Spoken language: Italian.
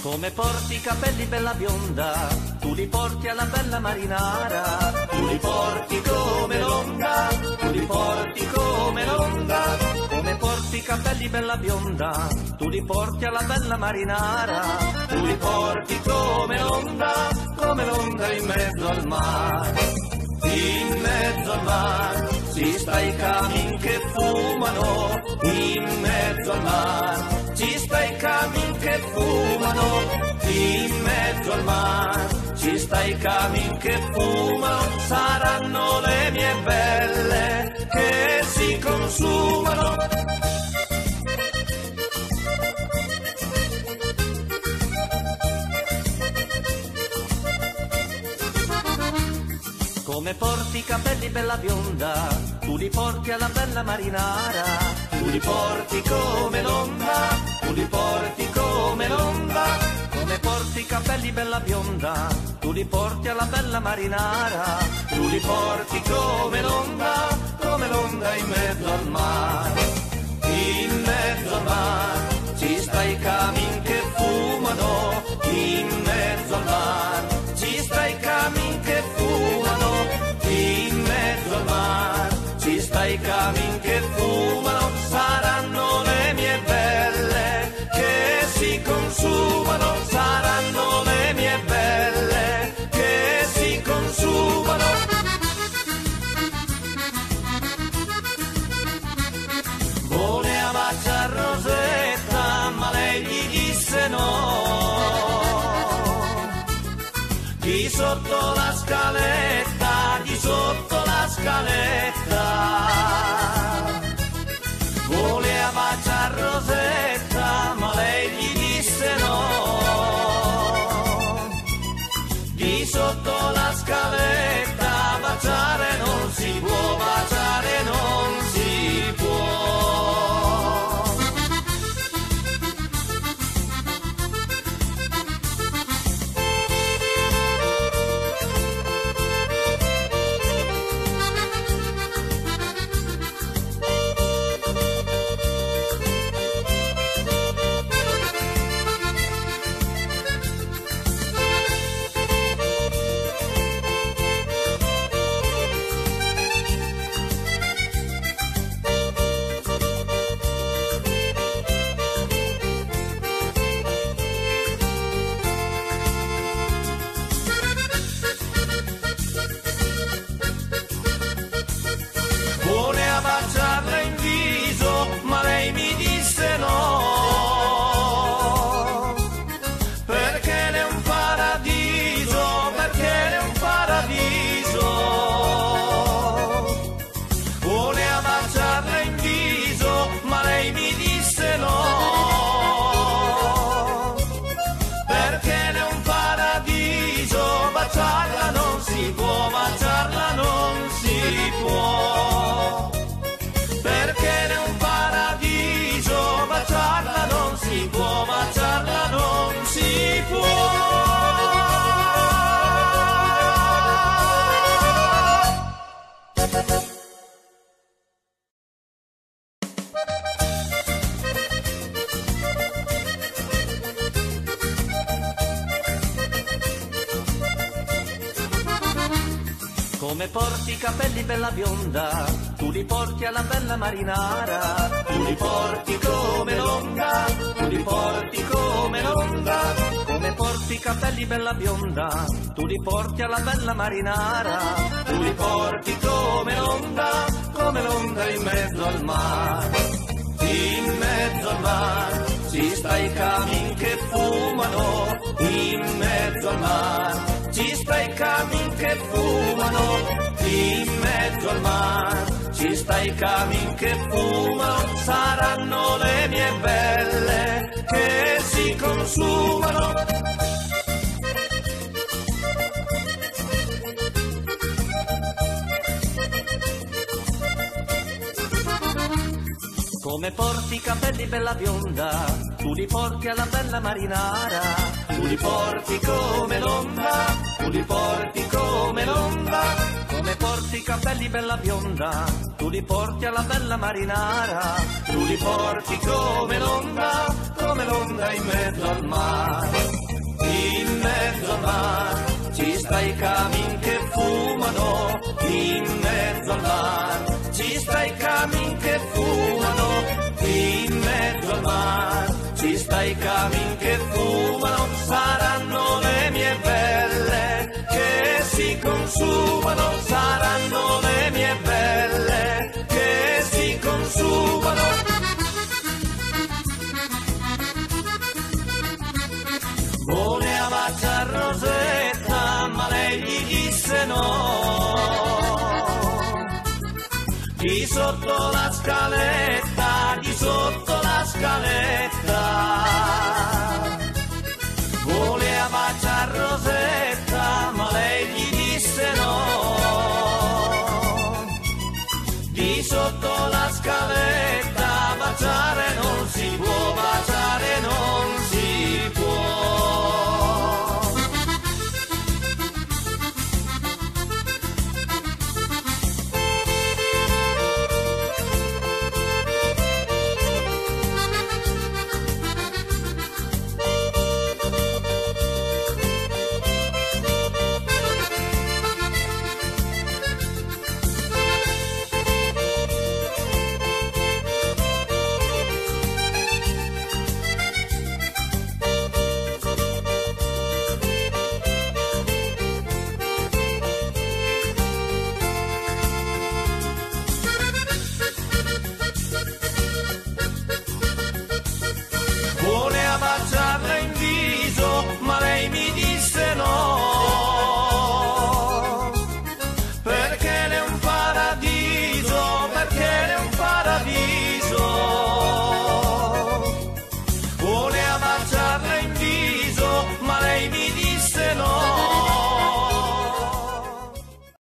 Come porti i capelli bella bionda, tu li porti alla bella marinara, tu li porti come l'onda, tu li porti come l'onda. Come porti i capelli bella bionda, tu li porti alla bella marinara, tu li porti come l'onda in mezzo al mare. In mezzo al mare ci sta i camin che fumano, in mezzo al mare ci sta i camin che fumano, in mezzo al mare ci sta i camin che fumano, saranno le mie belle che si consumano. Come porti i capelli bella bionda, tu li porti alla bella marinara, tu li porti come l'onda, tu li porti come l'onda. Come porti i capelli bella bionda, tu li porti alla bella marinara, tu li porti come l'onda in mezzo al mare. In mezzo al mare ci sta i camin che fumano, in mezzo al mare ci sta i camin che fumano, in mezzo al mare ci sta i camin che fumano, saranno le mie belle che si consumano, saranno le mie belle che si consumano. Voleva baciare Rosetta, ma lei gli disse no. Di sotto la scaletta, di sotto la scaletta, voleva baciare Rosetta, ma lei gli disse no. Di sotto la scaletta, baciare non si può, baciare non si può. Voleva baciarla in viso, ma lei mi disse no, perché lei è un paradiso, perché lei è un paradiso. Voleva baciarla in viso, ma lei mi disse no, perché lei è un paradiso, baciarla non si può, baciarla non si può. Perché è un paradiso, baciarla non si può, baciarla non si può. Come porti i capelli bella bionda, tu li porti alla bella marinara, tu li porti come l'onda, tu li porti come l'onda. Come porti i capelli bella bionda, tu li porti alla bella marinara, tu li porti come l'onda in mezzo al mare. In mezzo al mare ci sta i camin che fumano, in mezzo al mare ci sta i camin che fumano, in mezzo al mare ci sta i camin che fumano, saranno le mie belle che si consumano. Come porti i capelli bella bionda, tu li porti alla bella marinara, tu li porti come l'onda, tu li porti come l'onda. Come porti i capelli bella bionda, tu li porti alla bella marinara, tu li porti come l'onda in mezzo al mare. in mezzo al mare ci sta i camin che fumano, in mezzo al mare ci sta i camin che fumano, in mezzo al mare ci sta i camin che fumano, saranno le mie belle che si consumano, saranno le mie belle che si consumano. Voleva baciar Rosetta, ma lei gli disse no. Chi sotto la scaletta, chi sotto